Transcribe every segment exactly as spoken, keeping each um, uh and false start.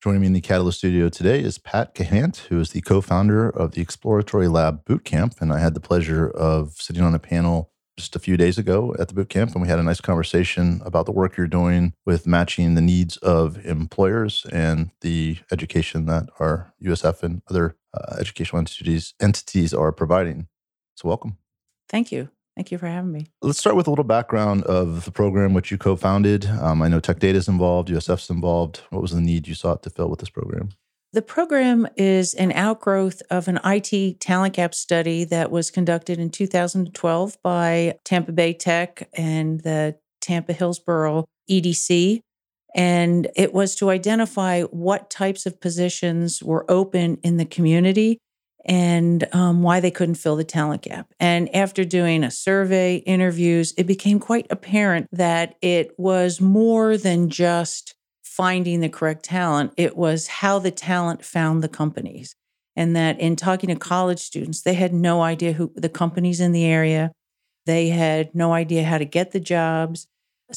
Joining me in the Catalyst studio today is Pat Cahant, who is the co-founder of the Exploratory Lab Bootcamp. And I had the pleasure of sitting on a panel just a few days ago at the bootcamp, and we had a nice conversation about the work you're doing with matching the needs of employers and the education that our U S F and other uh, educational entities entities are providing. So welcome. Thank you. Thank you for having me. Let's start with a little background of the program which you co-founded. Um, I know Tech Data is involved, U S F's involved. What was the need you sought to fill with this program? The program is an outgrowth of an I T talent gap study that was conducted in two thousand twelve by Tampa Bay Tech and the Tampa Hillsborough E D C. And it was to identify what types of positions were open in the community and um, why they couldn't fill the talent gap. And after doing a survey, interviews, it became quite apparent that it was more than just finding the correct talent. It was how the talent found the companies. And that in talking to college students, they had no idea who the companies in the area. They had no idea how to get the jobs.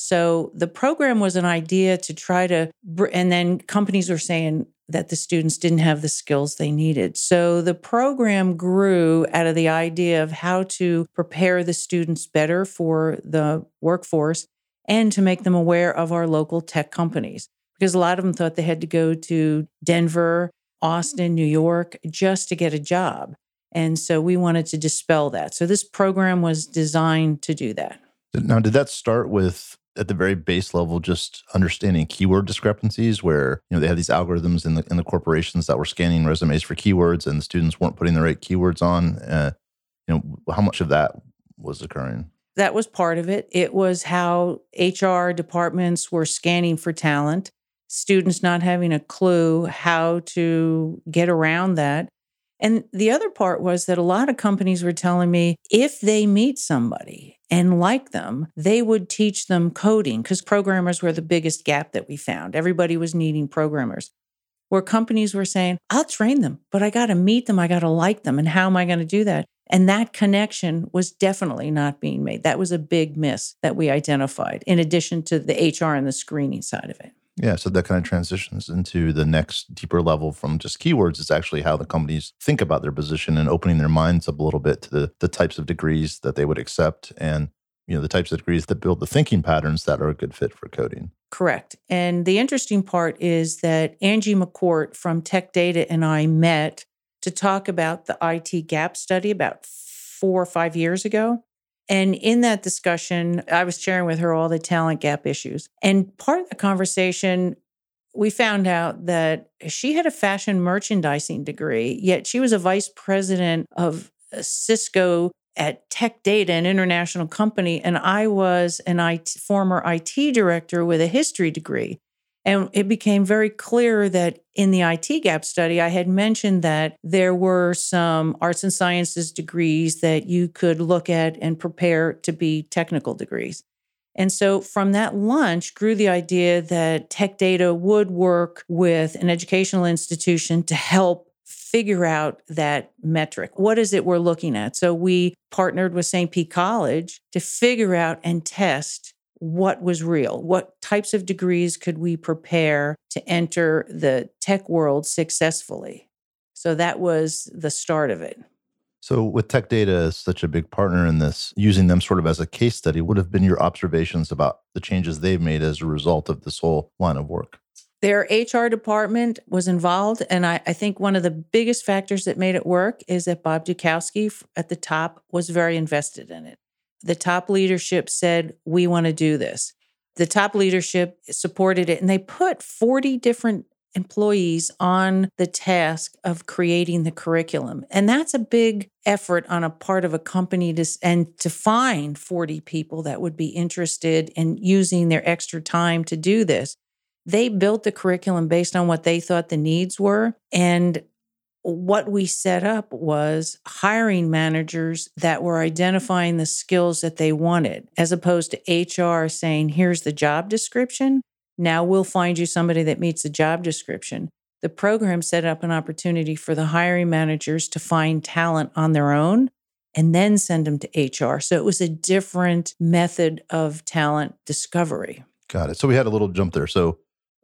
So the program was an idea to try to, and then companies were saying that the students didn't have the skills they needed. So the program grew out of the idea of how to prepare the students better for the workforce and to make them aware of our local tech companies. Because a lot of them thought they had to go to Denver, Austin, New York just to get a job. And so we wanted to dispel that. So this program was designed to do that. Now, did that start with, at the very base level, just understanding keyword discrepancies where, you know, they had these algorithms in the in the corporations that were scanning resumes for keywords and the students weren't putting the right keywords on? Uh, you know, how much of that was occurring? That was part of it. It was how H R departments were scanning for talent, students not having a clue how to get around that. And the other part was that a lot of companies were telling me if they meet somebody and like them, they would teach them coding because programmers were the biggest gap that we found. Everybody was needing programmers. Where companies were saying, I'll train them, but I got to meet them. I got to like them. And how am I going to do that? And that connection was definitely not being made. That was a big miss that we identified, in addition to the H R and the screening side of it. Yeah, so that kind of transitions into the next deeper level from just keywords. It's actually how the companies think about their position and opening their minds up a little bit to the, the types of degrees that they would accept and, you know, the types of degrees that build the thinking patterns that are a good fit for coding. Correct. And the interesting part is that Angie McCourt from Tech Data and I met to talk about the I T gap study about four or five years ago. And in that discussion, I was sharing with her all the talent gap issues. And part of the conversation, we found out that she had a fashion merchandising degree, yet she was a vice president of Cisco at Tech Data, an international company, and I was an I T, former I T director with a history degree. And it became very clear that in the I T gap study, I had mentioned that there were some arts and sciences degrees that you could look at and prepare to be technical degrees. And so from that lunch grew the idea that Tech Data would work with an educational institution to help figure out that metric. What is it we're looking at? So we partnered with Saint Pete College to figure out and test what was real. What types of degrees could we prepare to enter the tech world successfully? So that was the start of it. So with Tech Data as such a big partner in this, using them sort of as a case study, what have been your observations about the changes they've made as a result of this whole line of work? Their H R department was involved, and I, I think one of the biggest factors that made it work is that Bob Dukowski at the top was very invested in it. The top leadership said, we want to do this. The top leadership supported it, and they put forty different employees on the task of creating the curriculum. And that's a big effort on a part of a company to, and to find forty people that would be interested in using their extra time to do this. They built the curriculum based on what they thought the needs were. And what we set up was hiring managers that were identifying the skills that they wanted, as opposed to H R saying, here's the job description. Now we'll find you somebody that meets the job description. The program set up an opportunity for the hiring managers to find talent on their own and then send them to H R. So it was a different method of talent discovery. Got it. So we had a little jump there. So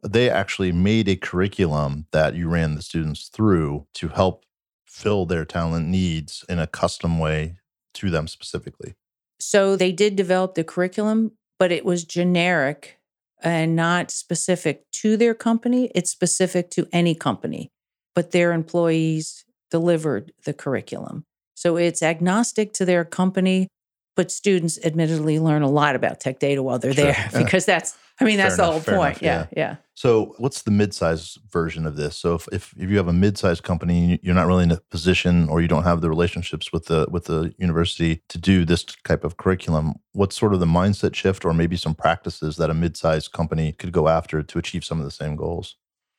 they actually made a curriculum that you ran the students through to help fill their talent needs in a custom way to them specifically. So they did develop the curriculum, but it was generic and not specific to their company. It's specific to any company, but their employees delivered the curriculum. So it's agnostic to their company, but students admittedly learn a lot about tech data while they're Sure. there because that's, I mean, that's Fair the enough, whole fair point. enough, Yeah, yeah. So what's the mid-size version of this? So if, if, if you have a mid-sized company, you're not really in a position or you don't have the relationships with the with the university to do this type of curriculum, what's sort of the mindset shift or maybe some practices that a mid-sized company could go after to achieve some of the same goals?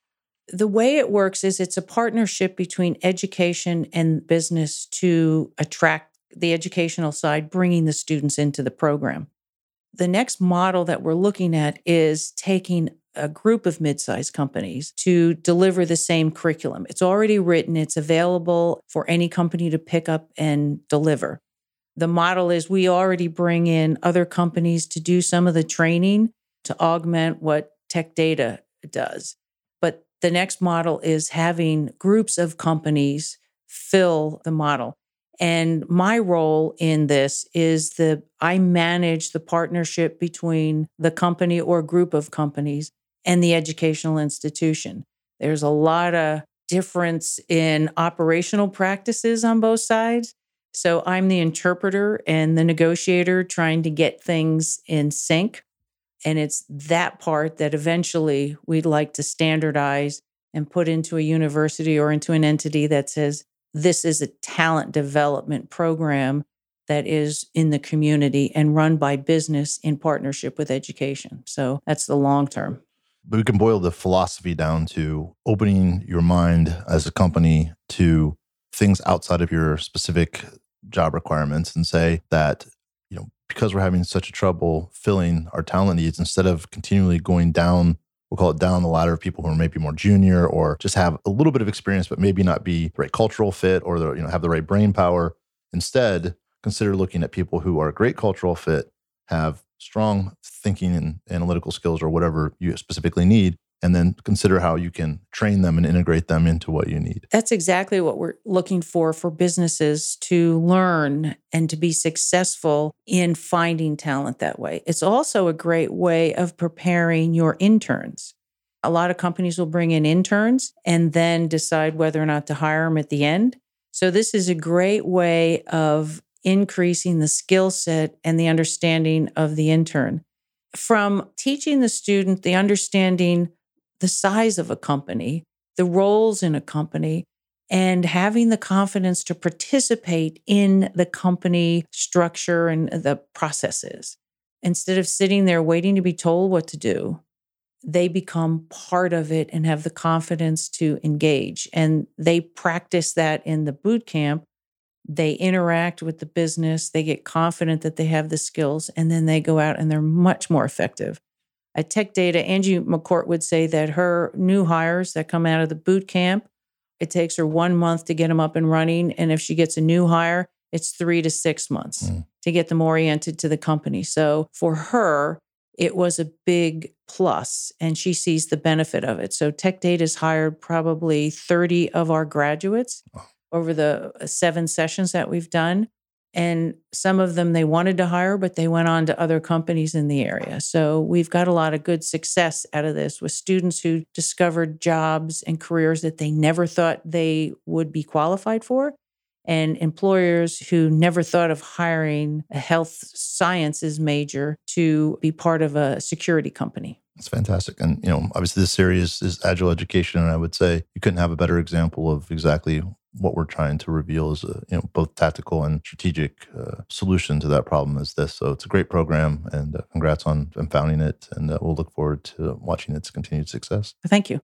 The way it works is it's a partnership between education and business to attract the educational side, bringing the students into the program. The next model that we're looking at is taking a group of mid-sized companies to deliver the same curriculum. It's already written. It's available for any company to pick up and deliver. The model is we already bring in other companies to do some of the training to augment what Tech Data does. But the next model is having groups of companies fill the model. And my role in this is that I manage the partnership between the company or group of companies and the educational institution. There's a lot of difference in operational practices on both sides. So I'm the interpreter and the negotiator trying to get things in sync. And it's that part that eventually we'd like to standardize and put into a university or into an entity that says, this is a talent development program that is in the community and run by business in partnership with education. So that's the long term. But we can boil the philosophy down to opening your mind as a company to things outside of your specific job requirements and say that, you know, because we're having such a trouble filling our talent needs, instead of continually going down, we'll call it down the ladder of people who are maybe more junior or just have a little bit of experience, but maybe not be the right cultural fit or the, you know, have the right brain power. Instead, consider looking at people who are a great cultural fit, have strong thinking and analytical skills or whatever you specifically need, and then consider how you can train them and integrate them into what you need. That's exactly what we're looking for for businesses to learn and to be successful in finding talent that way. It's also a great way of preparing your interns. A lot of companies will bring in interns and then decide whether or not to hire them at the end. So this is a great way of increasing the skill set and the understanding of the intern. From teaching the student the understanding the size of a company, the roles in a company, and having the confidence to participate in the company structure and the processes. Instead of sitting there waiting to be told what to do, they become part of it and have the confidence to engage. And they practice that in the boot camp. They interact with the business, they get confident that they have the skills, and then they go out and they're much more effective. At Tech Data, Angie McCourt would say that her new hires that come out of the boot camp, it takes her one month to get them up and running. And if she gets a new hire, it's three to six months mm. to get them oriented to the company. So for her, it was a big plus, and she sees the benefit of it. So Tech Data's hired probably thirty of our graduates oh. over the seven sessions that we've done. And some of them they wanted to hire, but they went on to other companies in the area. So we've got a lot of good success out of this with students who discovered jobs and careers that they never thought they would be qualified for, and employers who never thought of hiring a health sciences major to be part of a security company. That's fantastic. And, you know, obviously this series is Agile Education, and I would say you couldn't have a better example of exactly what we're trying to reveal as a, you know, both tactical and strategic uh, solution to that problem as this. So it's a great program, and uh, congrats on, on founding it. And uh, we'll look forward to watching its continued success. Thank you.